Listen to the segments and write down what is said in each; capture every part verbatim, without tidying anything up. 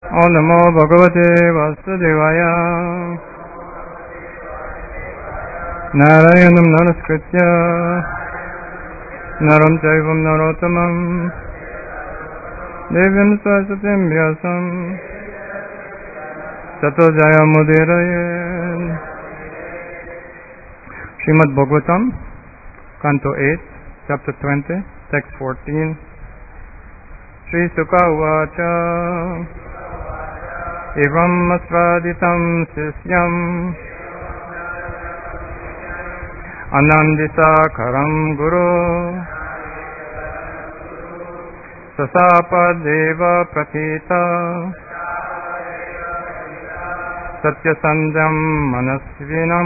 Om Namo Bhagavate Vasudevaya. Narayanam Namaskritya Naram Chaivam Narottamam Devim Saraswatim Vyasam Tato Jayamudirayan. Srimad Bhagavatam, Canto eight, Chapter twenty, Text fourteen. Sri Sukha Uvacha Evam Asvaditam Sisyam Anandisakaram Guru Sasapadeva Prathita Satyasandham Manasvinam.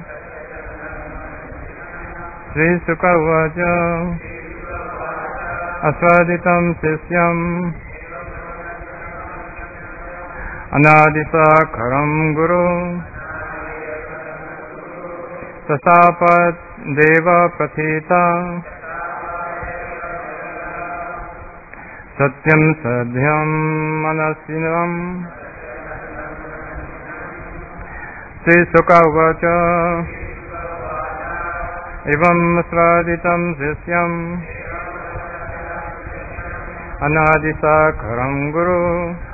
Sri Sukha Uvacha Asvaditam Sisyam Anadisakaram Guru Sasapat Deva Prathita Satyam Sadhyam Manasinam. Sri Sukha Uvacha Evam Asvaditam Sisyam Anadisakaram Guru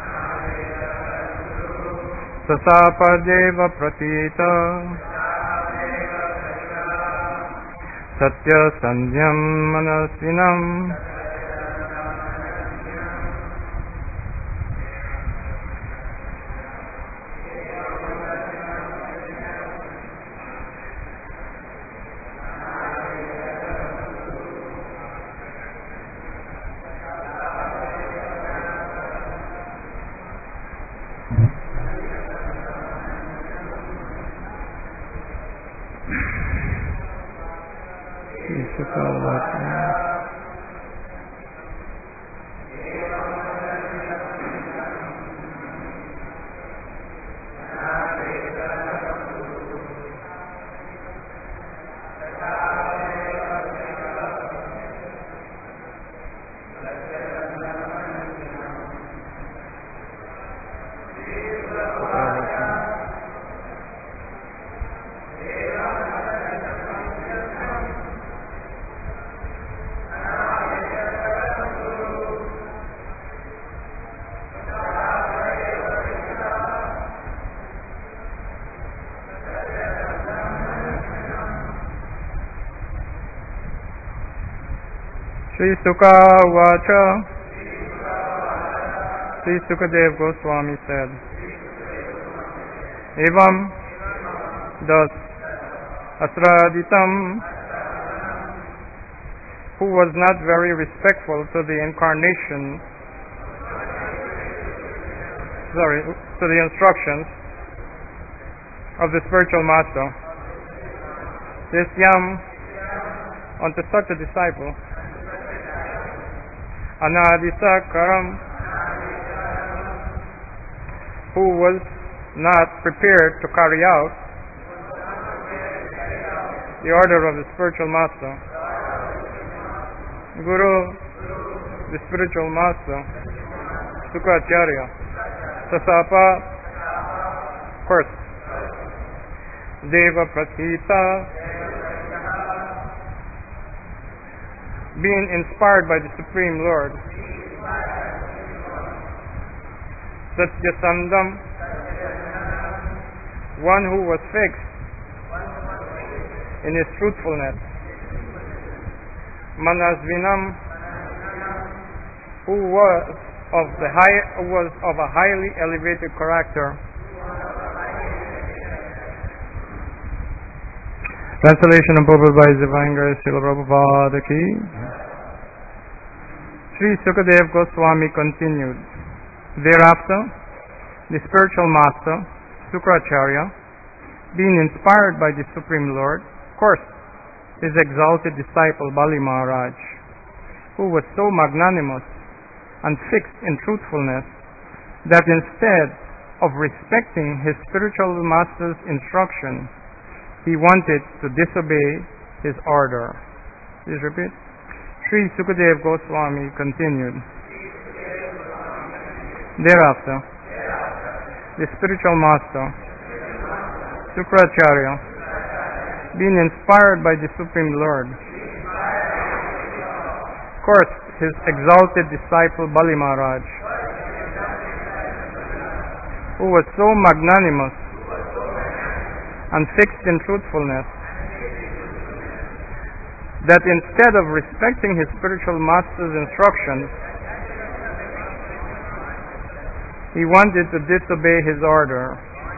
Sasapadeva Prathita Satya Sandhyam Manasinam. Sri Sukha Uvacha. Sri Sukadev Goswami said, Evam, thus, Asraditam, who was not very respectful to the incarnation, sorry, to the instructions of the spiritual master, this yam, unto such a disciple, Anadisakaram, who was not prepared to carry out the order of the spiritual master, Guru, the spiritual master, Sukacharya, Sasapa, first, Deva Prathita, being inspired by the Supreme Lord, Satyasandam, one who was fixed in his truthfulness, Manasvinam, who was of the high was of a highly elevated character. Translation of Prabhupada by Divine Grace Srila Prabhupada Ki. Sri Sukadev Goswami continued. Thereafter, the spiritual master, Sukracharya, being inspired by the Supreme Lord, cursed his exalted disciple Bali Maharaj, who was so magnanimous and fixed in truthfulness that instead of respecting his spiritual master's instruction, he wanted to disobey his order. Please repeat. Sri Sukadev Goswami continued. Thereafter, the spiritual master, Sukracharya, being inspired by the Supreme Lord. Of course, his exalted disciple Bali Maharaj, who was so magnanimous and fixed in truthfulness that instead of respecting his spiritual master's instructions, he wanted to disobey his order.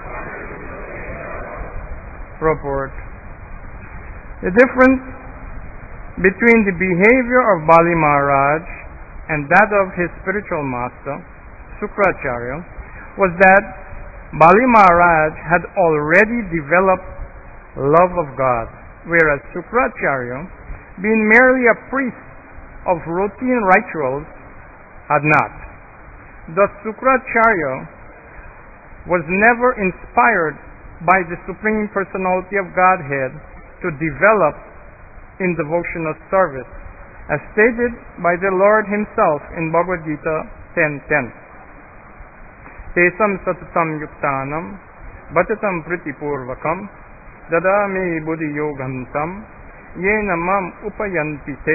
Purport. The difference between the behavior of Bali Maharaj and that of his spiritual master, Sukracharya, was that Bali Maharaj had already developed love of God, whereas Sukracharya, being merely a priest of routine rituals, had not. Thus, Sukracharya was never inspired by the Supreme Personality of Godhead to develop in devotional service, as stated by the Lord Himself in Bhagavad Gita ten ten. Tesam satatam yuktanam bhatatam pritipurvakam dadami buddhi yogam tam yena mam upayanti te.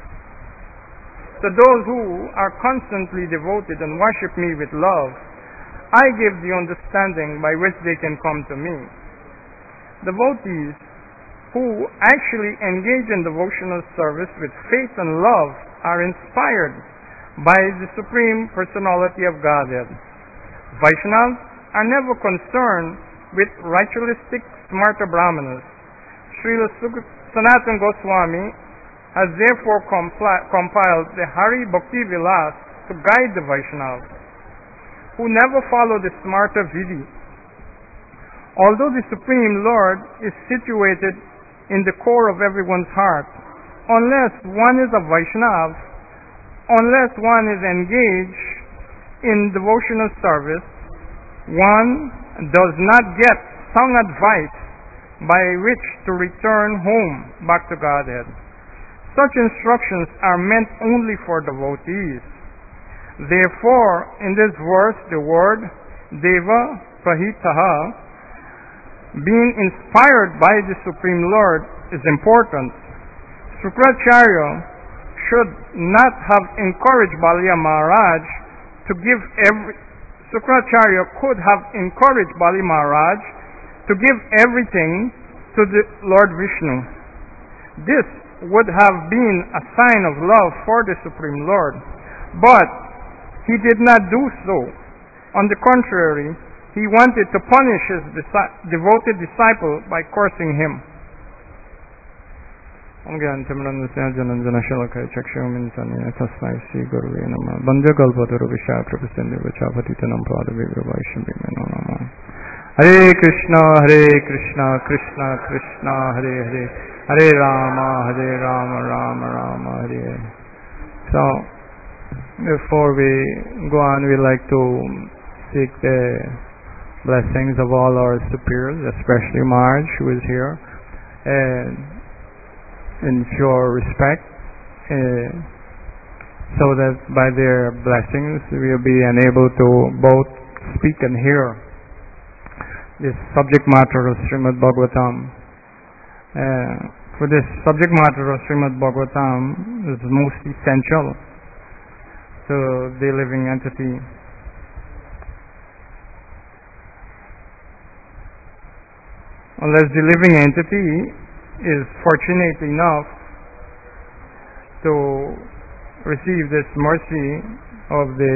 To those who are constantly devoted and worship me with love, I give the understanding by which they can come to me. Devotees who actually engage in devotional service with faith and love are inspired by the Supreme Personality of Godhead. Vaishnavas are never concerned with ritualistic smarta brahmanas. Srila Sanatana Goswami has therefore compli- compiled the Hari Bhakti Vilas to guide the Vaishnavas, who never follow the smarta vidhi. Although the Supreme Lord is situated in the core of everyone's heart, unless one is a Vaishnava, unless one is engaged in devotional service, one does not get sound advice by which to return home back to Godhead. Such instructions are meant only for devotees. Therefore, in this verse, the word Deva Prahitaha, being inspired by the Supreme Lord, is important. Sukracharya should not have encouraged Bali Maharaj to give every Sukracharya could have encouraged Bali Maharaj to give everything to the Lord Vishnu. This would have been a sign of love for the Supreme Lord, but he did not do so. On the contrary, he wanted to punish his disi- devoted disciple by cursing him. Hare Krishna, Hare Krishna, Krishna Krishna, Hare Hare, Hare Rama, Hare Rama, Rama Rama, Hare Hare. So, before we go on, we like to seek the blessings of all our superiors, especially Marge, who is here, and in pure respect, uh, so that by their blessings we'll be enabled to both speak and hear this subject matter of Srimad Bhagavatam. Uh, for this subject matter of Srimad Bhagavatam is most essential to the living entity. Unless the living entity is fortunate enough to receive this mercy of the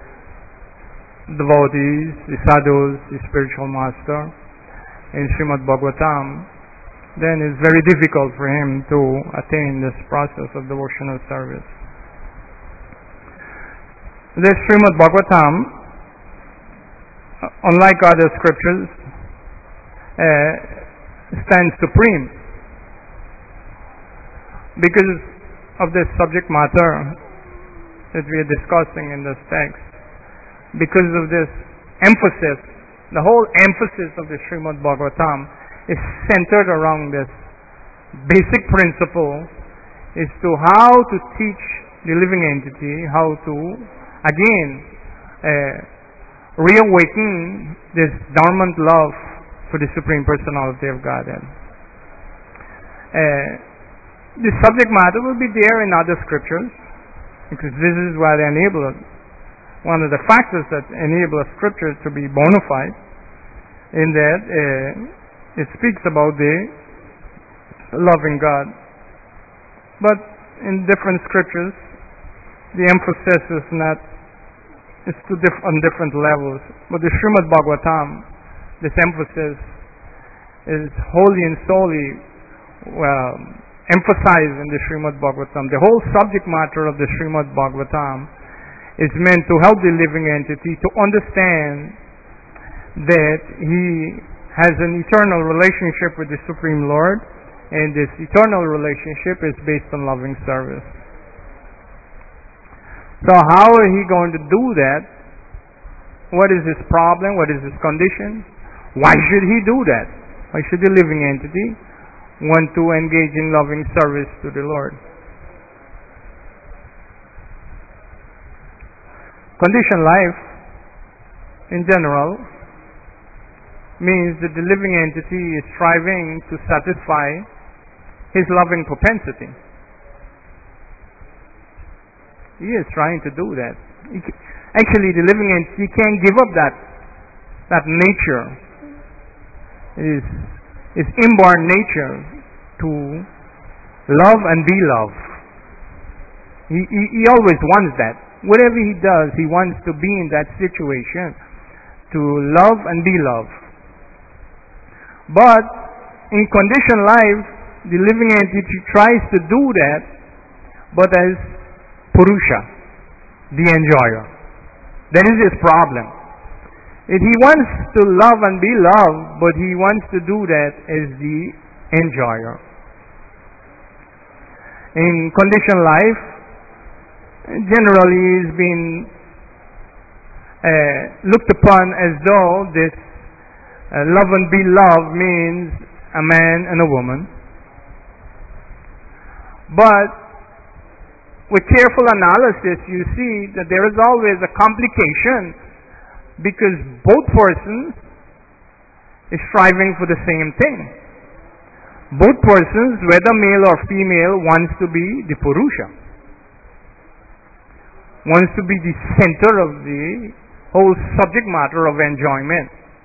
devotees, the sadhus, the spiritual master in Srimad Bhagavatam, then it's very difficult for him to attain this process of devotional service. This Srimad Bhagavatam, unlike other scriptures, uh, stands supreme because of this subject matter that we are discussing in this text. Because of this emphasis, the whole emphasis of the Srimad Bhagavatam is centered around this basic principle, is to how to teach the living entity how to again uh, reawakening this dormant love for the Supreme Personality of Godhead. Uh, this subject matter will be there in other scriptures, because this is what enables, one of the factors that enable a scripture to be bona fide, in that uh, it speaks about the loving God. But in different scriptures, the emphasis is not, it's to diff- on different levels. But the Srimad Bhagavatam, this emphasis is wholly and solely well, emphasized in the Srimad Bhagavatam. The whole subject matter of the Srimad Bhagavatam is meant to help the living entity to understand that he has an eternal relationship with the Supreme Lord, and this eternal relationship is based on loving service. So how is he going to do that? What is his problem? What is his condition? Why should he do that? Why should the living entity want to engage in loving service to the Lord? Conditioned life, in general, means that the living entity is striving to satisfy his loving propensity. He is trying to do that. He, actually, the living entity can't give up that that nature. It is his inborn nature to love and be loved. He, he, he always wants that. Whatever he does, he wants to be in that situation, to love and be loved. But in conditioned life, the living entity tries to do that, but as Purusha, the enjoyer. That is his problem. If he wants to love and be loved, but he wants to do that as the enjoyer. In conditioned life, generally is being uh, looked upon as though this uh, love and be loved means a man and a woman. But with careful analysis, you see that there is always a complication, because both persons is striving for the same thing. Both persons, whether male or female, wants to be the Purusha, wants to be the center of the whole subject matter of enjoyment.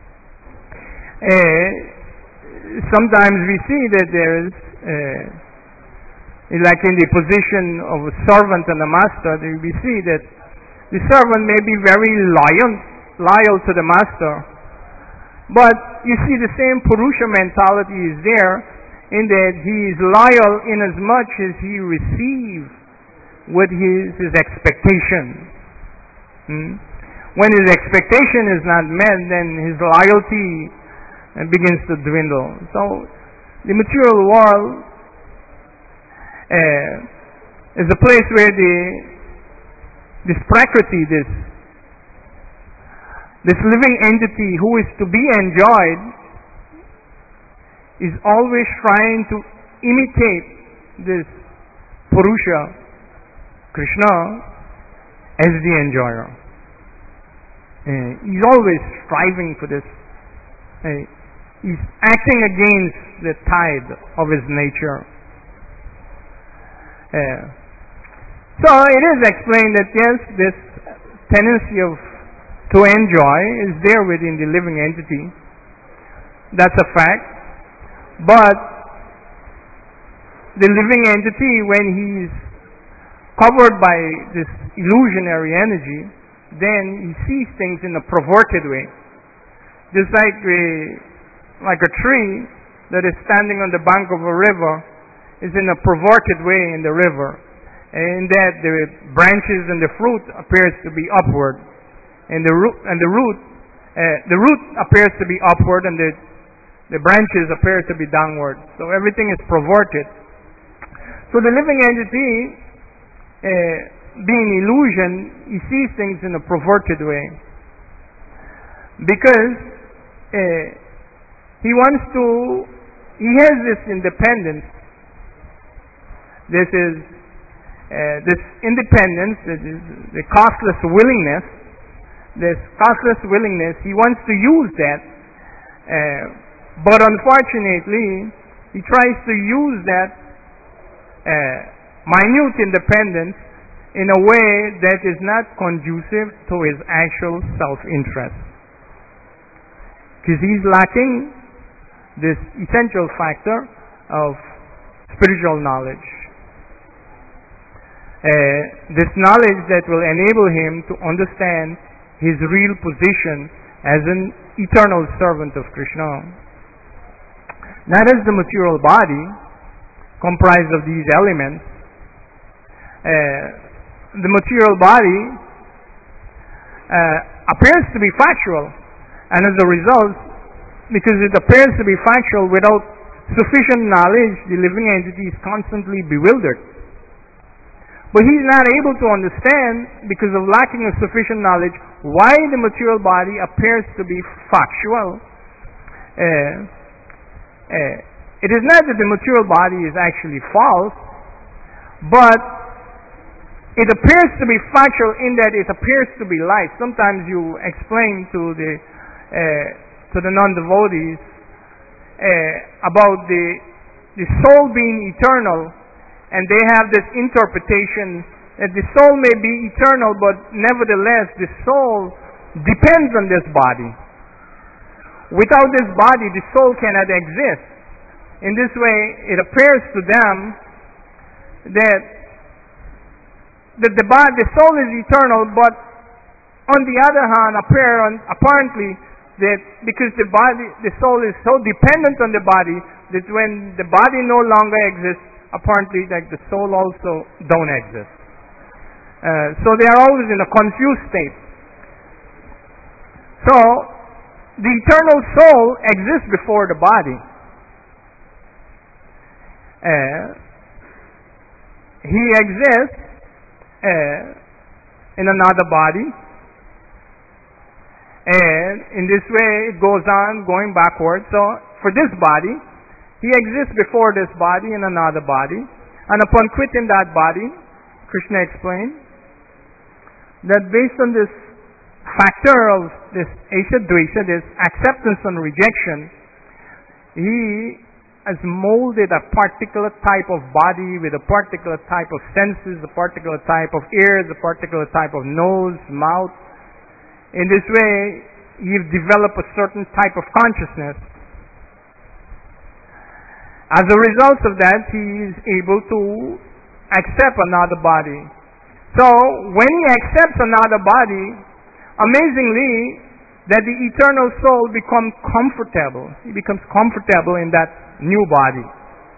Uh, sometimes we see that there is, uh, like in the position of a servant and a master, we see that the servant may be very loyal, loyal to the master, but you see the same Purusha mentality is there, in that he is loyal in as much as he receives what his, his expectation. Hmm? When his expectation is not met, then his loyalty begins to dwindle. So the material world uh, is a place where the this prakriti, this this living entity who is to be enjoyed, is always trying to imitate this Purusha, Krishna, as the enjoyer. Uh, he's always striving for this. Uh, he's acting against the tide of his nature. Uh, so it is explained that yes, this tendency of to enjoy is there within the living entity. That's a fact. But the living entity, when he's covered by this illusionary energy, then he sees things in a perverted way. Just like a, like a tree that is standing on the bank of a river is in a perverted way in the river, in that the branches and the fruit appears to be upward, and the root and the root uh, the root appears to be upward, and the the branches appear to be downward. So everything is perverted. So the living entity, uh, being illusion, he sees things in a perverted way, because uh, he wants to, he has this independence. This is uh, this independence, this is the costless willingness this costless willingness, he wants to use that, uh, but unfortunately, he tries to use that uh, minute independence in a way that is not conducive to his actual self-interest. Because he's lacking this essential factor of spiritual knowledge. Uh, this knowledge that will enable him to understand his real position as an eternal servant of Krishna. Not as the material body comprised of these elements. Uh, the material body uh, appears to be factual, and as a result, because it appears to be factual without sufficient knowledge, the living entity is constantly bewildered. But he's not able to understand, because of lacking of sufficient knowledge, why the material body appears to be factual. Uh, uh, it is not that the material body is actually false, but it appears to be factual in that it appears to be light. Sometimes you explain to the uh, to the non-devotees uh, about the the soul being eternal, and they have this interpretation that the soul may be eternal, but nevertheless the soul depends on this body. Without this body, the soul cannot exist. In this way, it appears to them that that the body, the soul is eternal, but on the other hand, apparent, apparently that because the body, the soul is so dependent on the body that when the body no longer exists, apparently that the soul also don't exist. Uh, so they are always in a confused state. So the eternal soul exists before the body. Uh, he exists Uh, in another body, and in this way it goes on going backwards. So for this body, he exists before this body in another body, and upon quitting that body, Krishna explained that based on this factor of this Esha Dvesha, this acceptance and rejection, he has molded a particular type of body with a particular type of senses, a particular type of ears, a particular type of nose, mouth. In this way, you've developed a certain type of consciousness. As a result of that, he is able to accept another body. So, when he accepts another body, amazingly, that the eternal soul becomes comfortable. He becomes comfortable in that new body.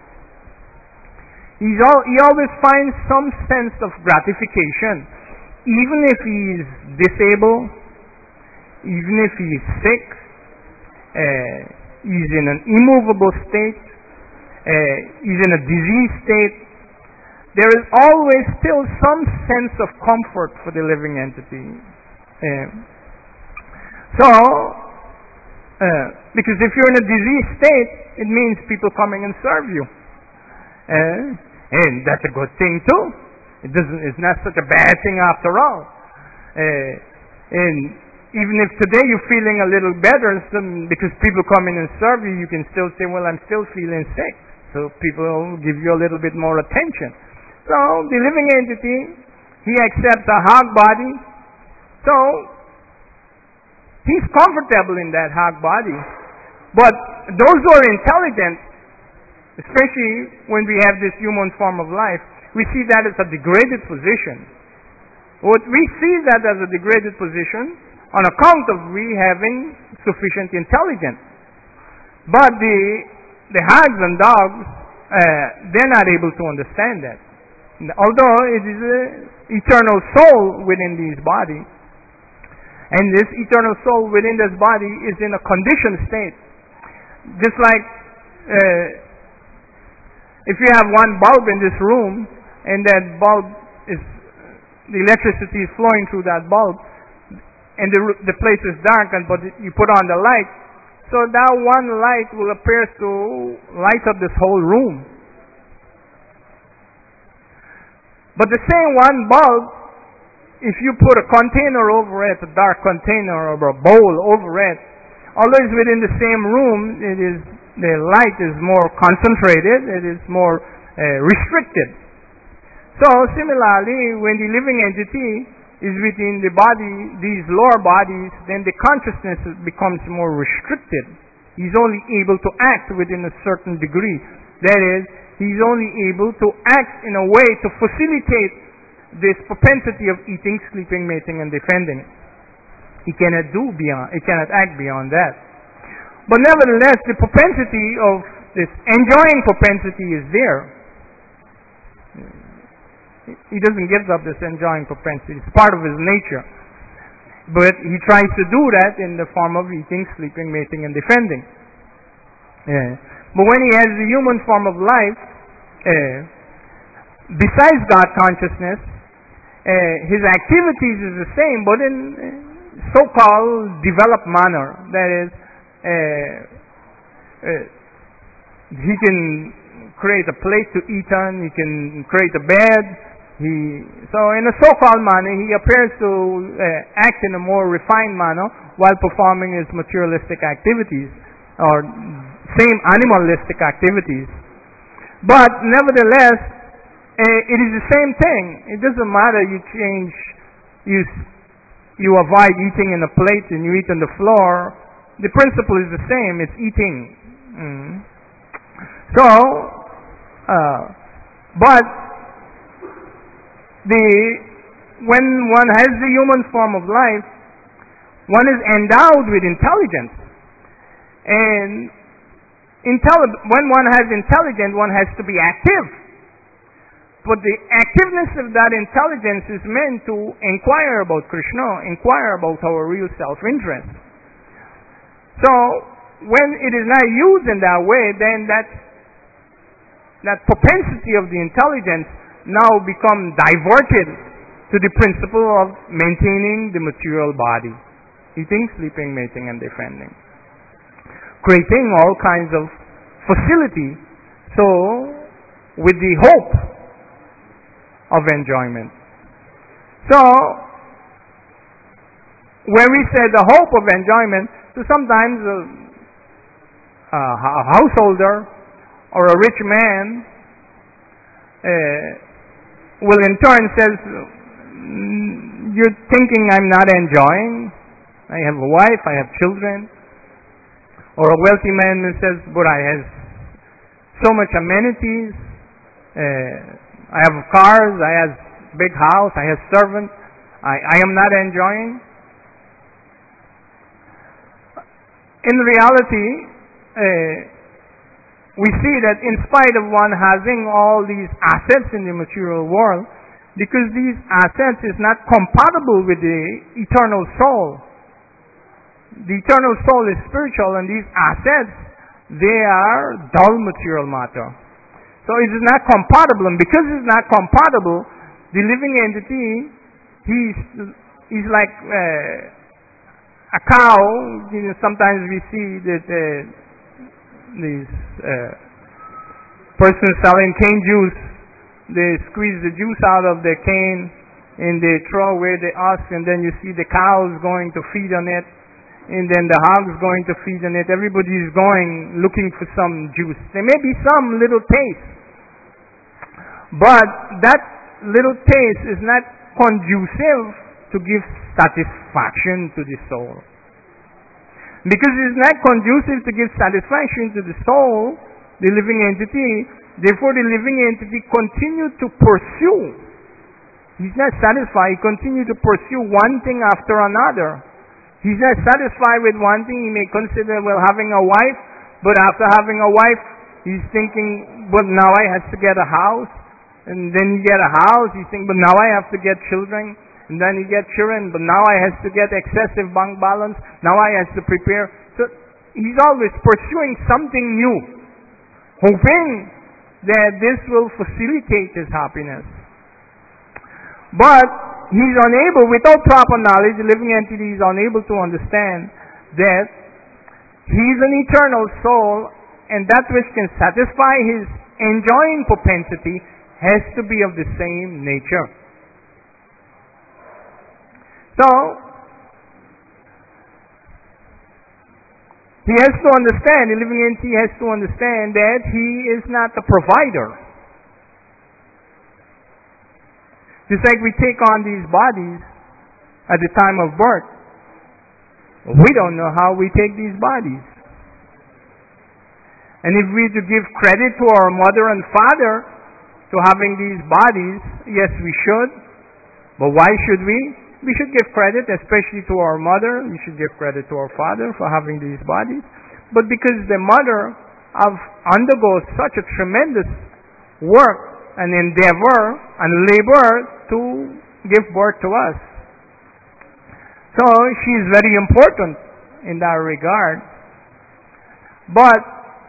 He's all, he always finds some sense of gratification, even if he is disabled, even if he is sick, uh, he's in an immovable state, uh, he's in a diseased state. There is always still some sense of comfort for the living entity. Uh, so, uh, because if you're in a diseased state, it means people coming and serve you. Uh, and that's a good thing too. It doesn't, it's not such a bad thing after all. Uh, and even if today you're feeling a little better, some, because people come in and serve you, you can still say, well, I'm still feeling sick. So people will give you a little bit more attention. So the living entity, he accepts a hog body. So he's comfortable in that hog body. But those who are intelligent, especially when we have this human form of life, we see that as a degraded position. What we see that as a degraded position on account of we having sufficient intelligence. But the the hogs and dogs, uh, they're not able to understand that. Although it is an eternal soul within this body, and this eternal soul within this body is in a conditioned state. Just like uh, if you have one bulb in this room, and that bulb is, the electricity is flowing through that bulb, and the, the place is darkened, but you put on the light, so that one light will appear to light up this whole room. But the same one bulb if you put a container over it, a dark container or a bowl over it, although it's within the same room, it is the light is more concentrated, it is more uh, restricted. So similarly, when the living entity is within the body, these lower bodies, then the consciousness becomes more restricted. He's only able to act within a certain degree. That is, he's only able to act in a way to facilitate this propensity of eating, sleeping, mating, and defending. He cannot do beyond, he cannot act beyond that. But nevertheless, the propensity of this enjoying propensity is there. He doesn't give up this enjoying propensity. It's part of his nature. But he tries to do that in the form of eating, sleeping, mating, and defending. Yeah. But when he has the human form of life, uh, besides God consciousness, uh, his activities is the same, but in so-called developed manner. That is, uh, uh, he can create a plate to eat on, he can create a bed. He, so in a so-called manner, he appears to uh, act in a more refined manner while performing his materialistic activities, or same animalistic activities. But nevertheless, uh, it is the same thing. It doesn't matter you change, you, you avoid eating in a plate and you eat on the floor. The principle is the same, it's eating. Mm. So, uh, but the when one has the human form of life, one is endowed with intelligence. And intelli- when one has intelligence, one has to be active. But the activeness of that intelligence is meant to inquire about Krishna, inquire about our real self-interest. So, when it is not used in that way, then that, that propensity of the intelligence now become diverted to the principle of maintaining the material body, eating, sleeping, mating, and defending, creating all kinds of facility, so with the hope of enjoyment. So, when we say the hope of enjoyment, so sometimes a, a householder or a rich man uh, will in turn says, you're thinking I'm not enjoying. I have a wife, I have children. Or a wealthy man who says, but I have so much amenities. Uh, I have cars, I have big house, I have servants. I, I am not enjoying. In reality, uh, we see that in spite of one having all these assets in the material world, because these assets is not compatible with the eternal soul. The eternal soul is spiritual, and these assets, they are dull material matter. So it is not compatible, and because it's not compatible, the living entity, he's, he's like uh, a cow. You know, sometimes we see that uh, these uh, persons selling cane juice, they squeeze the juice out of the cane and they throw away the husk, and then you see the cows going to feed on it, and then the hogs going to feed on it. Everybody is going looking for some juice. There may be some little taste, but that little taste is not conducive to give satisfaction to the soul. Because it is not conducive to give satisfaction to the soul, the living entity, therefore the living entity continue to pursue. He's not satisfied, he continue to pursue one thing after another. He's not satisfied with one thing, he may consider, well, having a wife, but after having a wife, he's thinking, but now I have to get a house, and then you get a house, he's thinking, but now I have to get children, and then you get children, but now I have to get excessive bank balance, now I have to prepare. So he's always pursuing something new, hoping that this will facilitate his happiness. But he's unable, without proper knowledge, the living entity is unable to understand that he's an eternal soul, and that which can satisfy his enjoying propensity has to be of the same nature. So, he has to understand, a living entity has to understand that he is not the provider. Just like we take on these bodies at the time of birth, we don't know how we take these bodies. And if we to give credit to our mother and father to having these bodies, yes, we should. But why should we? We should give credit, especially to our mother. We should give credit to our father for having these bodies. But because the mother have undergoes such a tremendous work and endeavor and labor to give birth to us. So she is very important in that regard. But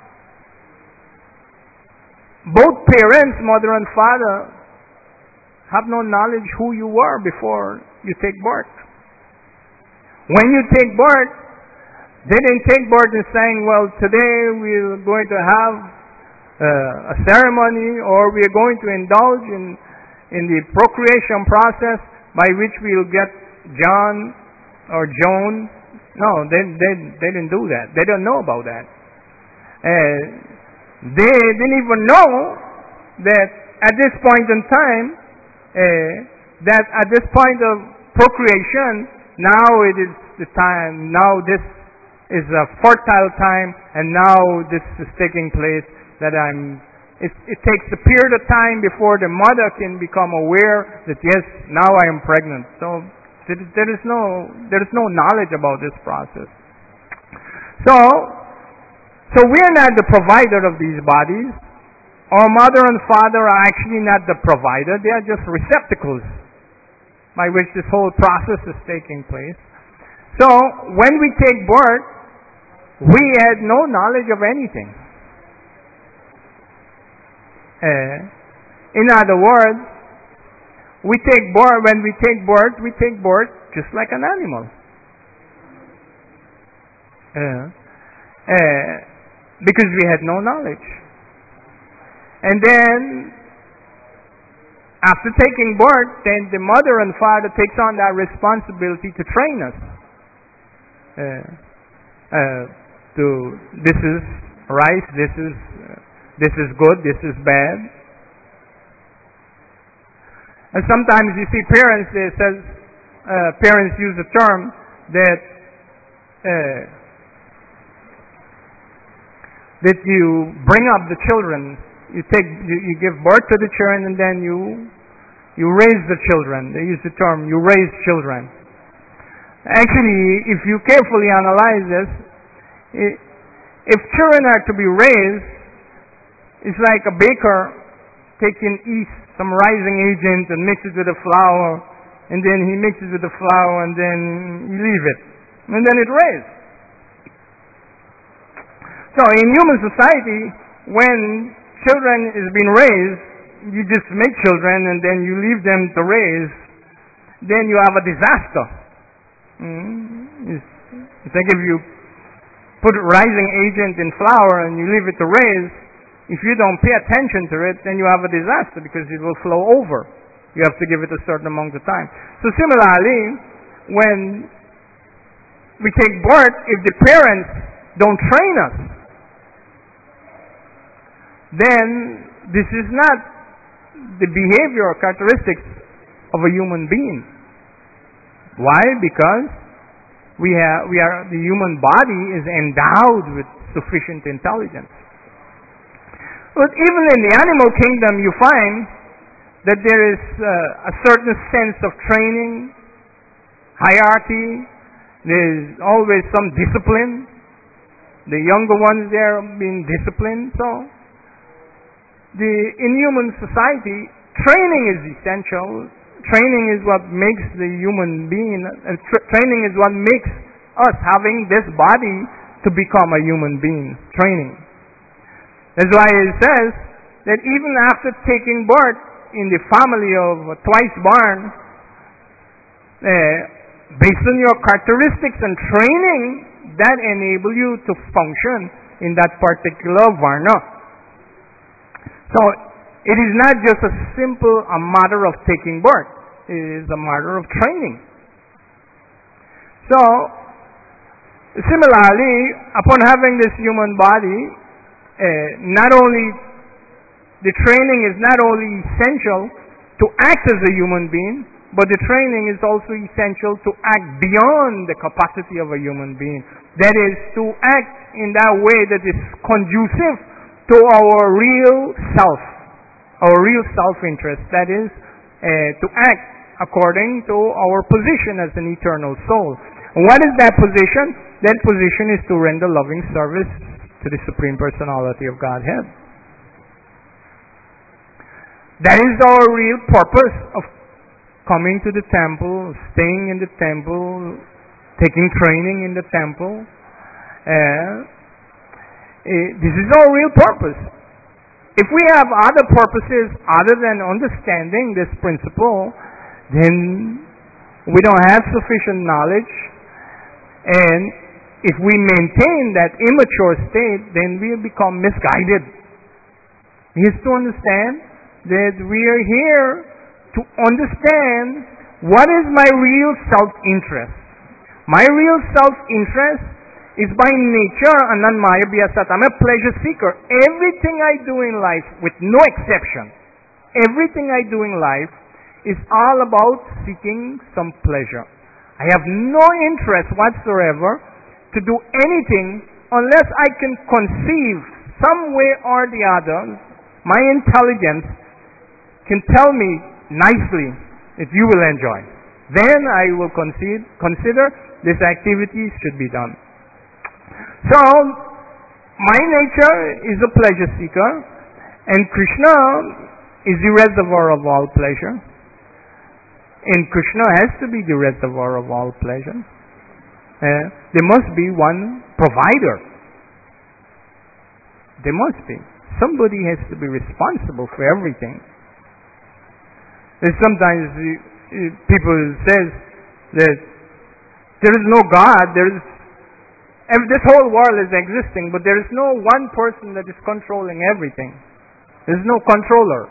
both parents, mother and father, have no knowledge who you were before you take birth. When you take birth, they didn't take birth in saying, well, today we're going to have uh, a ceremony, or we're going to indulge in, in the procreation process by which we'll get John or Joan. No, they, they, they didn't do that. They don't know about that. Uh, they didn't even know that at this point in time, uh, that at this point of procreation, now it is the time, now this is a fertile time, and now this is taking place that I'm, it, it takes a period of time before the mother can become aware that yes, now I am pregnant. So there is no, there is no knowledge about this process. So, so we are not the provider of these bodies. Our mother and father are actually not the provider. They are just receptacles by which this whole process is taking place. So, when we take birth, we had no knowledge of anything. Uh, in other words, we take birth, when we take birth, we take birth just like an animal. Uh, uh, because we had no knowledge. And then, after taking birth, then the mother and father takes on that responsibility to train us. Uh, uh, to this is right, this is uh, this is good, this is bad. And sometimes you see parents, they says, uh, parents use the term that uh, that you bring up the children. You take, you, you give birth to the children, and then you you raise the children. They use the term, you raise children. Actually, if you carefully analyze this, it, if children are to be raised, it's like a baker taking yeast, some rising agent, and mix it with the flour, and then he mixes with the flour, and then you leave it, and then it raised. So in human society, when children is being raised, you just make children and then you leave them to raise, then you have a disaster. Mm-hmm. It's, it's like if you put rising agent in flour and you leave it to raise, if you don't pay attention to it, then you have a disaster because it will flow over. You have to give it a certain amount of time. So similarly, when we take birth, if the parents don't train us, then this is not the behavior or characteristics of a human being. Why? Because we have, we are, the human body is endowed with sufficient intelligence. But even in the animal kingdom, you find that there is uh, a certain sense of training, hierarchy. There is always some discipline. The younger ones there are being disciplined. So, the in human society, training is essential. Training is what makes the human being, uh, tra- training is what makes us having this body to become a human being. Training. That's why it says that even after taking birth in the family of twice born, uh, based on your characteristics and training, that enable you to function in that particular varna. So, it is not just a simple a matter of taking birth. It is a matter of training. So, similarly, upon having this human body, uh, not only the training is not only essential to act as a human being, but the training is also essential to act beyond the capacity of a human being. That is, to act in that way that is conducive to our real self, our real self-interest. That is, uh, to act according to our position as an eternal soul. And what is that position? That position is to render loving service to the Supreme Personality of Godhead. That is our real purpose of coming to the temple, staying in the temple, taking training in the temple. Uh, this is our real purpose. If we have other purposes other than understanding this principle, then we don't have sufficient knowledge, and if we maintain that immature state, then we become misguided. We have to understand that we are here to understand what is my real self-interest. My real self-interest is by nature ananmaya biyasat. I'm a pleasure seeker. Everything I do in life, with no exception, everything I do in life is all about seeking some pleasure. I have no interest whatsoever to do anything unless I can conceive some way or the other. My intelligence can tell me nicely if you will enjoy. Then I will concede, consider this activity should be done. So, my nature is a pleasure seeker, and Krishna is the reservoir of all pleasure. And Krishna has to be the reservoir of all pleasure. Uh, there must be one provider. There must be. Somebody has to be responsible for everything. And sometimes uh, people say that there is no God, there is, this whole world is existing, but there is no one person that is controlling everything. There is no controller.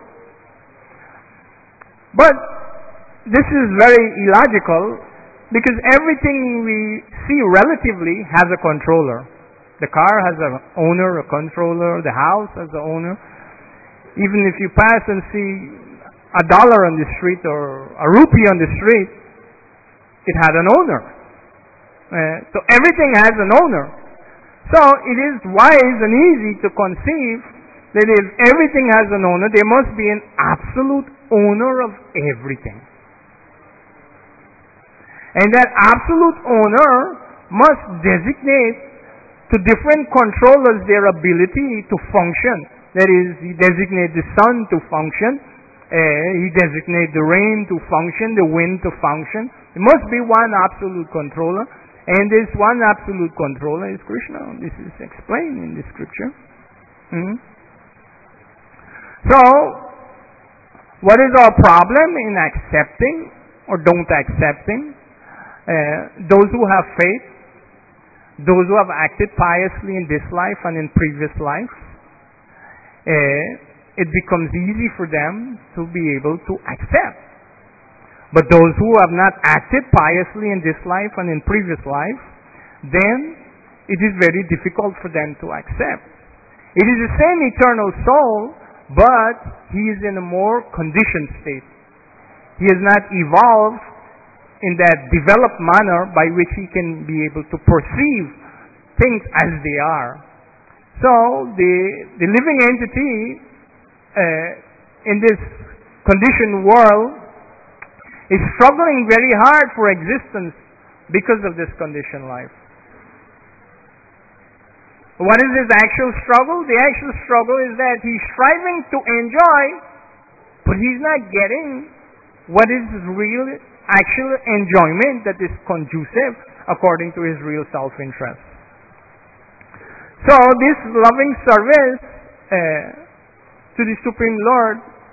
But this is very illogical, because everything we see relatively has a controller. The car has an owner, a controller. The house has an owner. Even if you pass and see a dollar on the street or a rupee on the street, it had an owner. Uh, so everything has an owner. So it is wise and easy to conceive that if everything has an owner, there must be an absolute owner of everything. And that absolute owner must designate to different controllers their ability to function. That is, he designates the sun to function, uh, he designates the rain to function, the wind to function. There must be one absolute controller, and this one absolute controller is Krishna. This is explained in the scripture. Mm-hmm. So, what is our problem in accepting or don't accepting? Uh, those who have faith, those who have acted piously in this life and in previous life, uh, it becomes easy for them to be able to accept. But those who have not acted piously in this life and in previous life, then it is very difficult for them to accept. It is the same eternal soul, but he is in a more conditioned state. He has not evolved in that developed manner by which he can be able to perceive things as they are. So the the living entity uh, in this conditioned world is struggling very hard for existence because of this conditioned life. What is his actual struggle? The actual struggle is that he's striving to enjoy, but he's not getting what is real actual enjoyment that is conducive according to his real self-interest. So this loving service uh, to the Supreme Lord,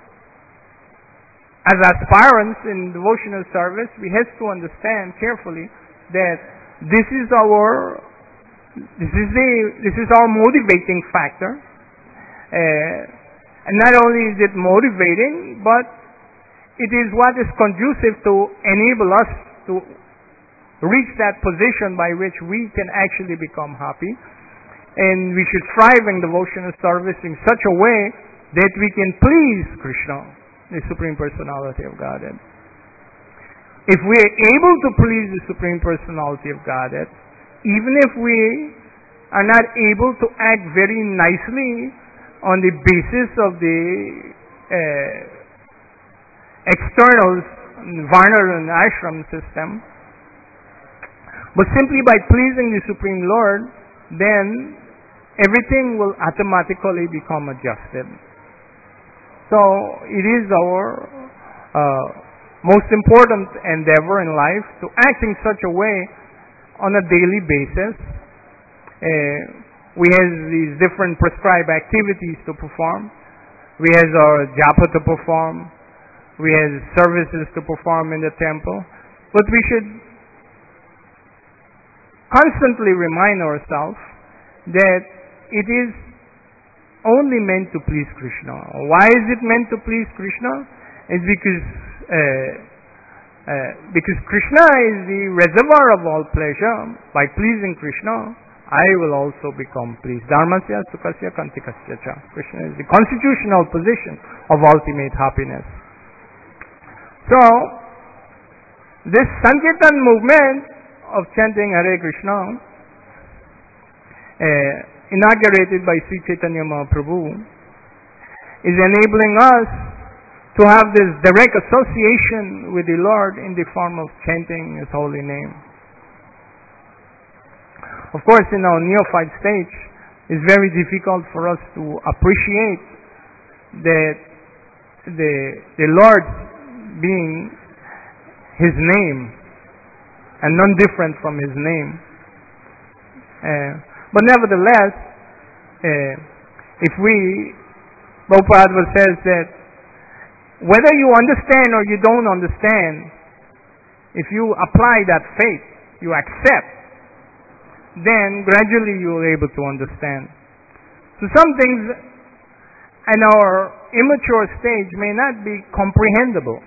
as aspirants in devotional service, we have to understand carefully that this is our this is the this is our motivating factor. Uh, and not only is it motivating, but it is what is conducive to enable us to reach that position by which we can actually become happy. And we should strive in devotional service in such a way that we can please Krishna, the Supreme Personality of Godhead. If we are able to please the Supreme Personality of Godhead, even if we are not able to act very nicely on the basis of the uh, external varna and ashram system, but simply by pleasing the Supreme Lord, then everything will automatically become adjusted. So it is our uh, most important endeavor in life to act in such a way on a daily basis. Uh, we have these different prescribed activities to perform. We have our japa to perform. We have services to perform in the temple. But we should constantly remind ourselves that it is only meant to please Krishna. Why is it meant to please Krishna? It's because uh, uh, because Krishna is the reservoir of all pleasure. By pleasing Krishna, I will also become pleased. Dharmasya sukasya kantikasya cha. Krishna is the constitutional position of ultimate happiness. So, this Sankirtan movement of chanting Hare Krishna, uh, inaugurated by Sri Chaitanya Mahaprabhu, is enabling us to have this direct association with the Lord in the form of chanting His holy name. Of course, in our neophyte stage, it's very difficult for us to appreciate that the, the Lord being His name and none different from His name. Uh, but nevertheless, uh, if we, Prabhupada says that whether you understand or you don't understand, if you apply that faith, you accept, then gradually you are able to understand. So some things in our immature stage may not be comprehensible.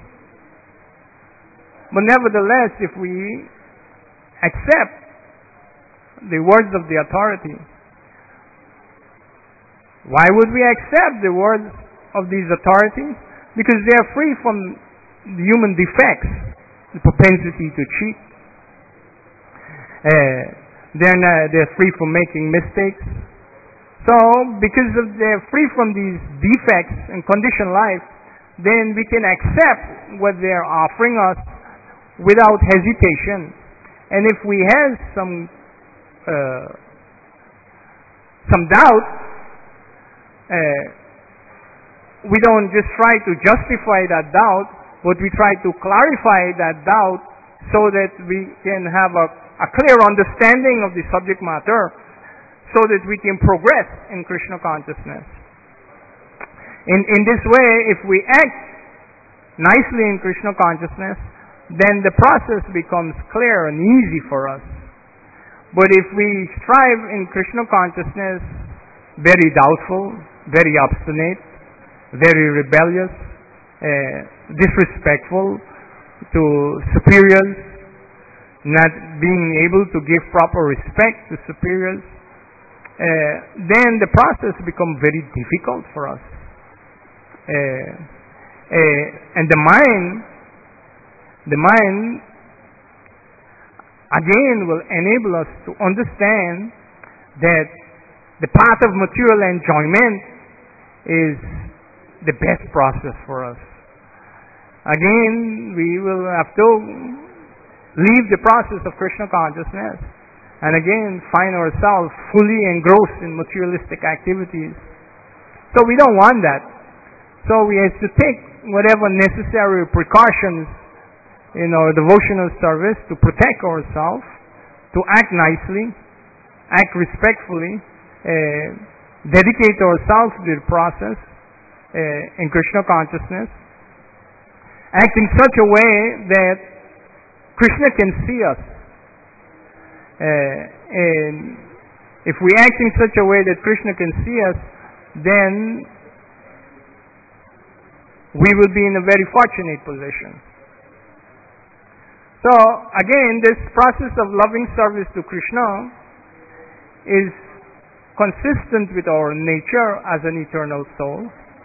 But nevertheless, if we accept the words of the authority, why would we accept the words of these authorities? Because they are free from the human defects, the propensity to cheat. Uh, they're, not, they're free from making mistakes. So, because of they're free from these defects in conditioned life, then we can accept what they're offering us without hesitation. And if we have some uh, some doubt, uh, we don't just try to justify that doubt, but we try to clarify that doubt so that we can have a, a clear understanding of the subject matter, so that we can progress in Krishna consciousness. In, in this way, if we act nicely in Krishna consciousness, then the process becomes clear and easy for us. But if we strive in Krishna consciousness, very doubtful, very obstinate, very rebellious, uh, disrespectful to superiors, not being able to give proper respect to superiors, uh, then the process becomes very difficult for us. Uh, uh, and the mind The mind, again, will enable us to understand that the path of material enjoyment is the best process for us. Again, we will have to leave the process of Krishna consciousness and again find ourselves fully engrossed in materialistic activities. So we don't want that. So we have to take whatever necessary precautions in our devotional service to protect ourselves, to act nicely, act respectfully, uh, dedicate ourselves to the process uh, in Krishna consciousness, act in such a way that Krishna can see us. Uh, and if we act in such a way that Krishna can see us, then we will be in a very fortunate position. So again, this process of loving service to Krishna is consistent with our nature as an eternal soul.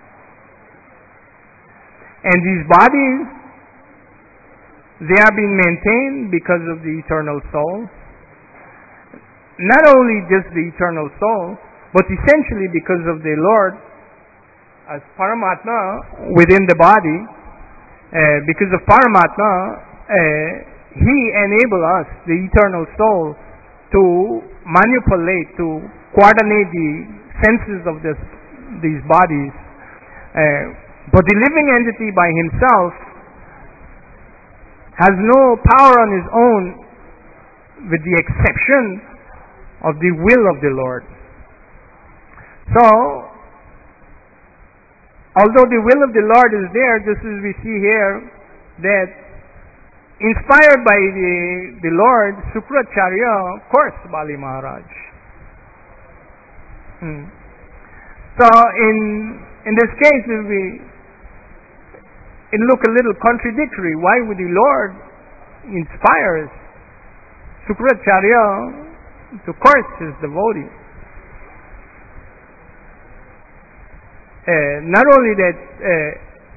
And these bodies, they are being maintained because of the eternal soul. Not only just the eternal soul, but essentially because of the Lord as Paramatma within the body. Uh, because of Paramatma, uh, He enables us, the eternal soul, to manipulate, to coordinate the senses of this, these bodies. Uh, but the living entity by himself has no power on his own, with the exception of the will of the Lord. So, although the will of the Lord is there, just as we see here, that inspired by the, the Lord, Sukracharya, of course, Bali Maharaj. Hmm. So, in in this case, it, will be, it look a little contradictory. Why would the Lord inspire Sukracharya to curse his devotee? Uh, not only that uh,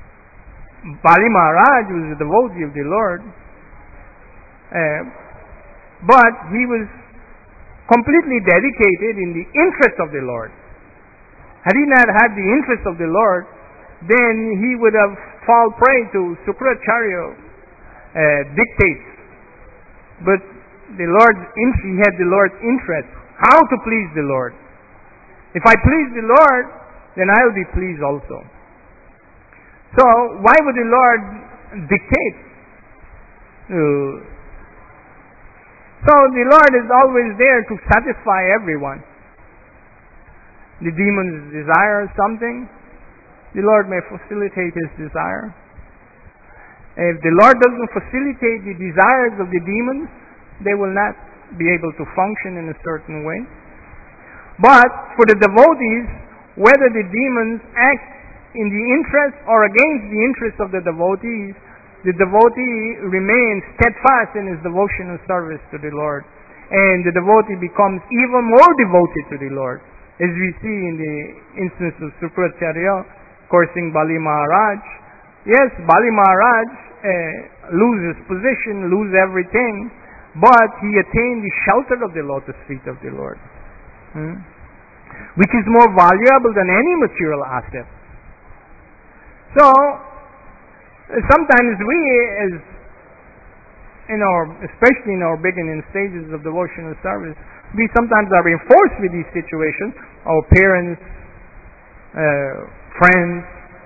Bali Maharaj was a devotee of the Lord, uh, but he was completely dedicated in the interest of the Lord. Had he not had the interest of the Lord, then he would have fallen prey to Sukracharya uh, dictates. But the Lord's he had the Lord's interest. How to please the Lord? If I please the Lord, then I will be pleased also. So, why would the Lord dictate? Uh, so, the Lord is always there to satisfy everyone. The demons desire something, the Lord may facilitate his desire. If the Lord doesn't facilitate the desires of the demons, they will not be able to function in a certain way. But for the devotees, whether the demons act in the interest or against the interest of the devotees, the devotee remains steadfast in his devotional service to the Lord. And the devotee becomes even more devoted to the Lord. As we see in the instance of Sukracharya cursing Bali Maharaj. Yes, Bali Maharaj uh, loses position, loses everything, but he attained the shelter of the lotus feet of the Lord. Hmm? Which is more valuable than any material asset. So, sometimes we, as in our, especially in our beginning stages of devotional service, we sometimes are reinforced with these situations. Our parents, uh, friends,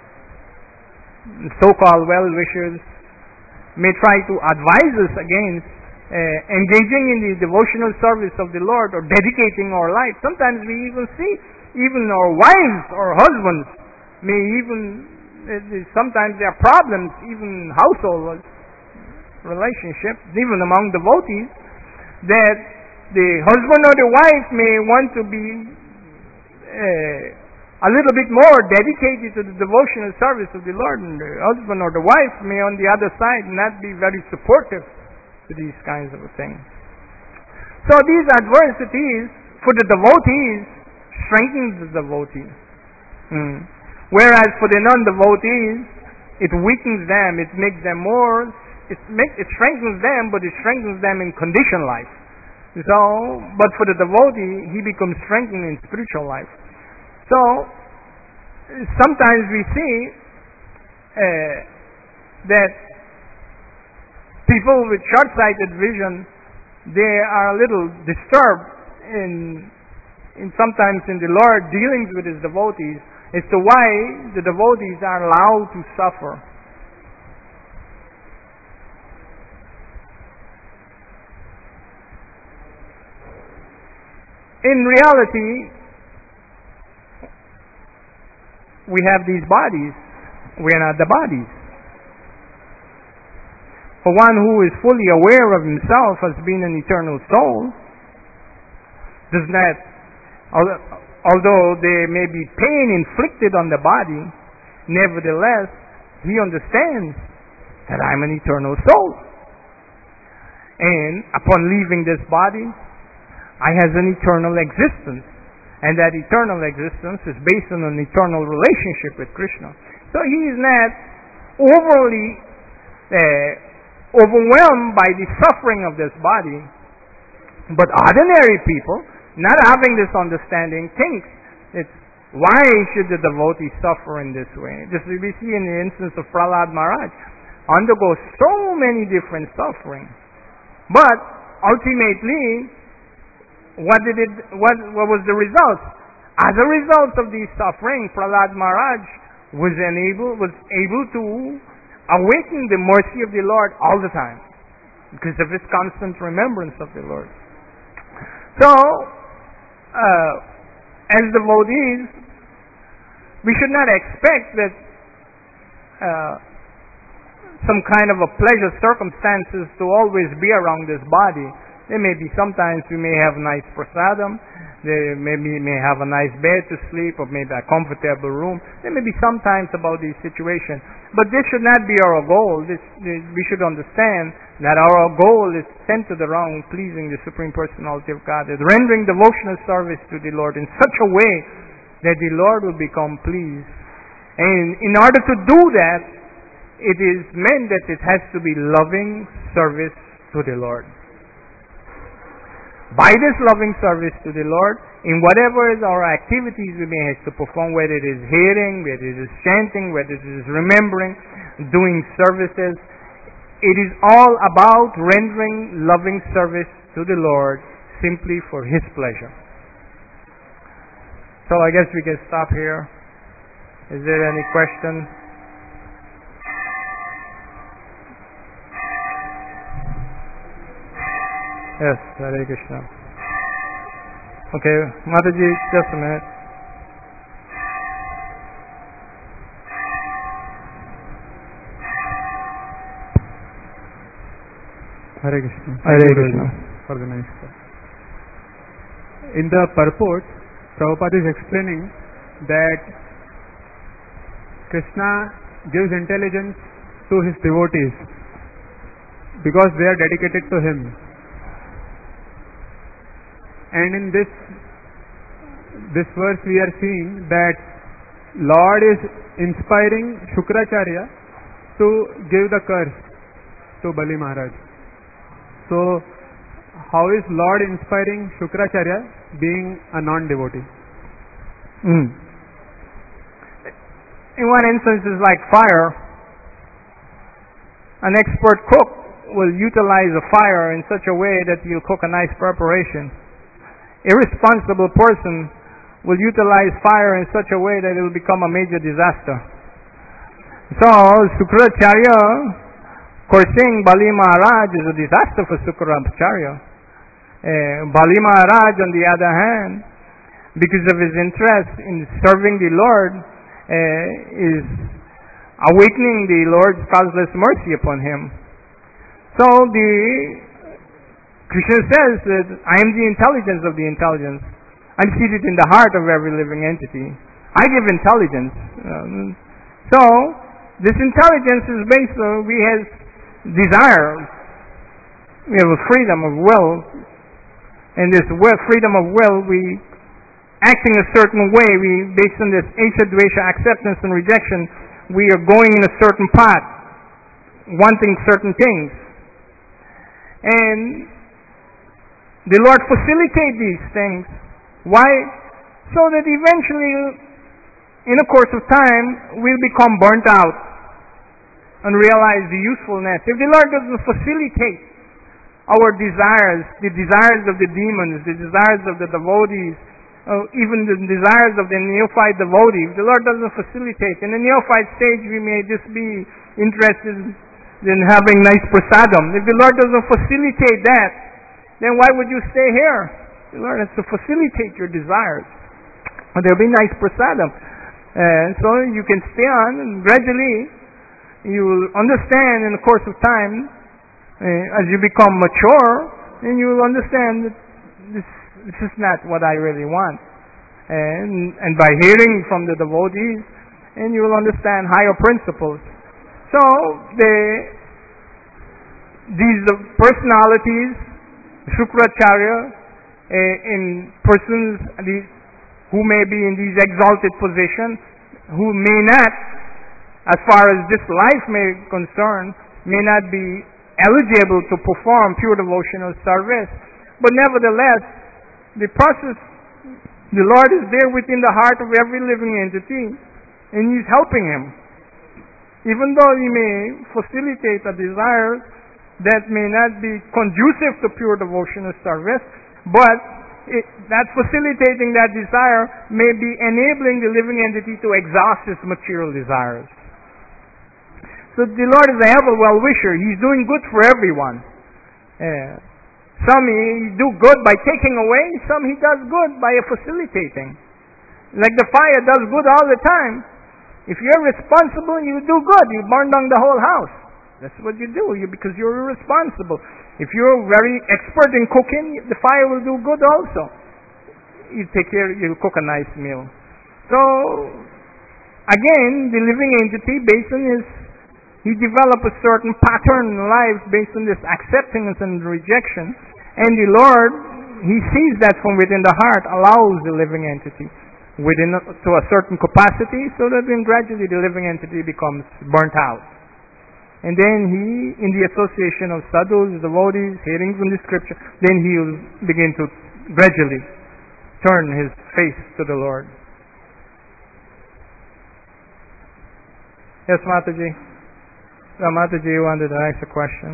so-called well-wishers may try to advise us against Uh, engaging in the devotional service of the Lord or dedicating our life. Sometimes we even see even our wives or husbands may even, uh, sometimes there are problems, even household relationships, even among devotees, that the husband or the wife may want to be uh, a little bit more dedicated to the devotional service of the Lord, and the husband or the wife may on the other side not be very supportive to these kinds of things. So these adversities for the devotees strengthens the devotee. Hmm. Whereas for the non-devotees, it weakens them, it makes them more, it, make, it strengthens them, but it strengthens them in conditioned life. So, but for the devotee, he becomes strengthened in spiritual life. So, sometimes we see uh, that people with short-sighted vision, they are a little disturbed in, in sometimes in the Lord dealings with his devotees as to why the devotees are allowed to suffer. In reality, we have these bodies. We are not the bodies. For one who is fully aware of himself as being an eternal soul, does not, although there may be pain inflicted on the body, nevertheless, he understands that I'm an eternal soul. And upon leaving this body, I has an eternal existence. And that eternal existence is based on an eternal relationship with Krishna. So he is not overly uh, overwhelmed by the suffering of this body. But ordinary people, not having this understanding, think it's why should the devotee suffer in this way? Just as we see in the instance of Prahlad Maharaj, undergo so many different suffering. But ultimately, what did it? What, what was the result? As a result of these suffering, Prahlad Maharaj was unable, was able to awaken the mercy of the Lord all the time because of his constant remembrance of the Lord. So, uh, as devotees, we should not expect that uh, some kind of a pleasure circumstances to always be around this body. There may be sometimes we may have nice prasadam, there maybe may have a nice bed to sleep, or maybe a comfortable room. There may be sometimes about these situations, but this should not be our goal. This, this, we should understand that our goal is centered around pleasing the Supreme Personality of Godhead, rendering devotional service to the Lord in such a way that the Lord will become pleased. And in order to do that, it is meant that it has to be loving service to the Lord. By this loving service to the Lord, in whatever is our activities we may have to perform, whether it is hearing, whether it is chanting, whether it is remembering, doing services, it is all about rendering loving service to the Lord simply for His pleasure. So I guess we can stop here. Is there any question? Yes, Hare Krishna. Okay, Mataji, just a minute. Hare Krishna. Hare Krishna. For the nice talk. In the purport, Prabhupada is explaining that Krishna gives intelligence to his devotees because they are dedicated to him. And in this this verse we are seeing that Lord is inspiring Shukracharya to give the curse to Bali Maharaj. So how is Lord inspiring Shukracharya being a non-devotee? Mm. In one instance it's like fire. An expert cook will utilize a fire in such a way that he'll cook a nice preparation. Irresponsible person will utilize fire in such a way that it will become a major disaster. So, Sukracharya cursing Bali Maharaj is a disaster for Sukracharya. Uh, Bali Maharaj, on the other hand, because of his interest in serving the Lord, uh, is awakening the Lord's causeless mercy upon him. So, the Krishna says that I am the intelligence of the intelligence. I'm seated in the heart of every living entity. I give intelligence. Um, so, this intelligence is based on, we have desire. We have a freedom of will. And this freedom of will, we acting a certain way, we, based on this Esha Dvesha, acceptance and rejection, we are going in a certain path, wanting certain things. And the Lord facilitate these things. Why? So that eventually, in the course of time, we'll become burnt out and realize the usefulness. If the Lord doesn't facilitate our desires, the desires of the demons, the desires of the devotees, uh, even the desires of the neophyte devotees, the Lord doesn't facilitate. In the neophyte stage, we may just be interested in having nice prasadam. If the Lord doesn't facilitate that, then why would you stay here? The Lord has to facilitate your desires. And there'll be nice prasadam. And so you can stay on, and gradually you will understand in the course of time, uh, as you become mature, then you will understand that this, this is not what I really want. And, and by hearing from the devotees, and you will understand higher principles. So the these uh, personalities, Shukracharya, uh, in persons these, who may be in these exalted positions, who may not, as far as this life may concern, may not be eligible to perform pure devotional service. But nevertheless, the process, the Lord is there within the heart of every living entity, and He's helping him. Even though He may facilitate a desire that may not be conducive to pure devotional service, but it, that facilitating that desire may be enabling the living entity to exhaust its material desires. So the Lord is a ever well-wisher. He's doing good for everyone. Uh, some He do good by taking away, some He does good by facilitating. Like the fire does good all the time. If you're responsible, you do good. You burn down the whole house. That's what you do you, because you're responsible. If you're very expert in cooking, the fire will do good also. You take care, you cook a nice meal. So, again, the living entity, based on his, he developed a certain pattern in life based on this acceptance and rejection. And the Lord, He sees that from within the heart, allows the living entity within a, to a certain capacity, so that then gradually the living entity becomes burnt out. And then he, in the association of sadhus, devotees, hearing from the scripture, then he will begin to gradually turn his face to the Lord. Yes, Mataji. Uh, Mataji, you wanted to ask a question.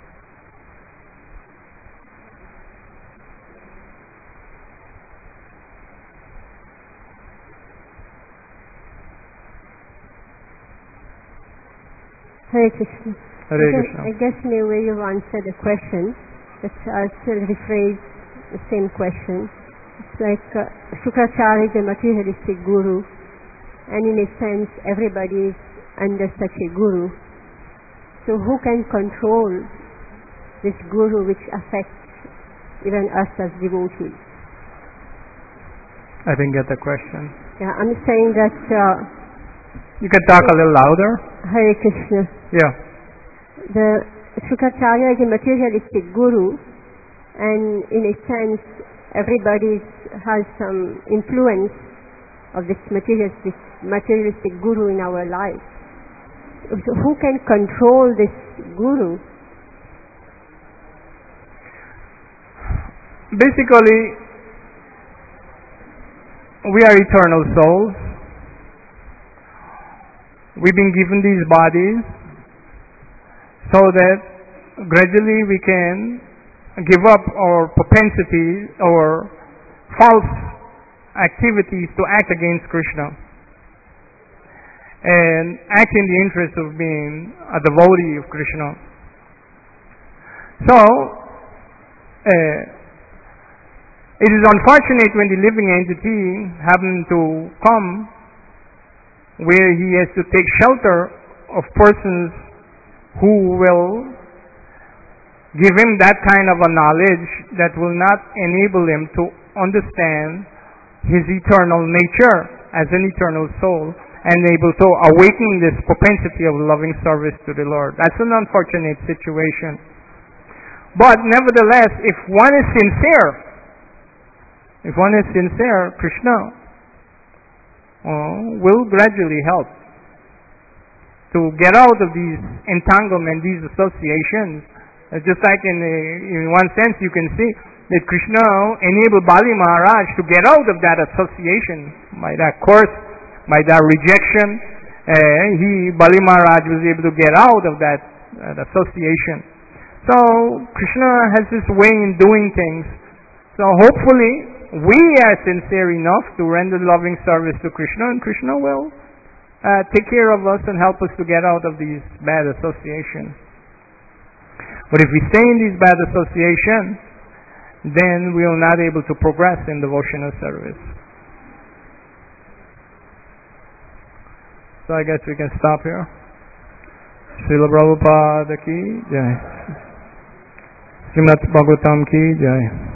Hare Krishna. Hare I guess, Krishna. I guess in a way you've answered the question, but I'll still rephrase the same question. It's like uh, Shukracharya is a materialistic guru, and in a sense everybody is under such a guru. So who can control this guru which affects even us as devotees? I didn't get the question. Yeah, I'm saying that... Uh, you can talk a little louder. Hare Krishna. Yeah. The Shukracharya is a materialistic guru, and in a sense everybody has some influence of this materialistic, materialistic guru in our life. So who can control this guru? Basically, we are eternal souls. We've been given these bodies so that gradually we can give up our propensities or false activities to act against Krishna and act in the interest of being a devotee of Krishna. So, uh, it is unfortunate when the living entity happens to come where he has to take shelter of persons who will give him that kind of a knowledge that will not enable him to understand his eternal nature as an eternal soul and able to awaken this propensity of loving service to the Lord. That's an unfortunate situation. But nevertheless, if one is sincere, if one is sincere, Krishna Uh, will gradually help to get out of these entanglement, these associations. Uh, just like in, a, in one sense you can see that Krishna enabled Bali Maharaj to get out of that association by that course, by that rejection. Uh, he, Bali Maharaj, was able to get out of that, that association. So Krishna has this way in doing things. So hopefully we are sincere enough to render loving service to Krishna, and Krishna will uh, take care of us and help us to get out of these bad associations. But if we stay in these bad associations, then we are not able to progress in devotional service. So I guess we can stop here. Srila Prabhupada ki jai. Srimad Bhagavatam ki jai.